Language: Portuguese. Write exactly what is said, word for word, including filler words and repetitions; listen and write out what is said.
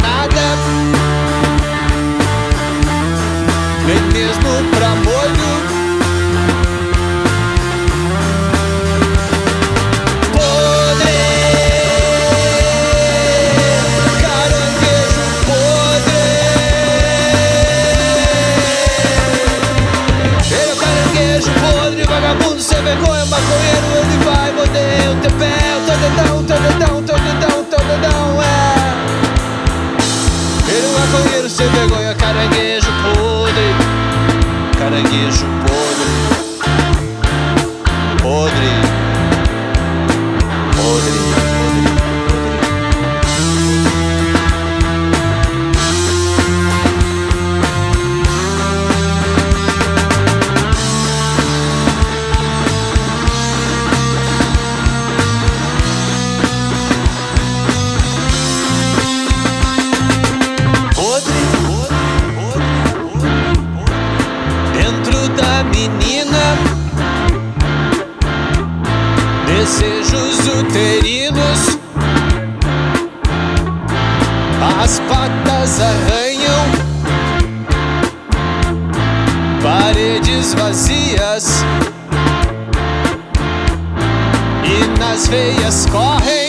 nada, nem mesmo pra molho. Podre, caranguejo podre. Ele é o caranguejo podre, vagabundo sem vergonha, maconheiro. Ele vai morder o teu pé, o teu dedão, o teu dedão, o teu dedão, o teu dedão, é. Ele é um maconheiro sem vergonha, caranguejo podre. Caranguejo podre. Podre. Podre. Menina, desejos uterinos, as patas arranham paredes vazias e nas veias correm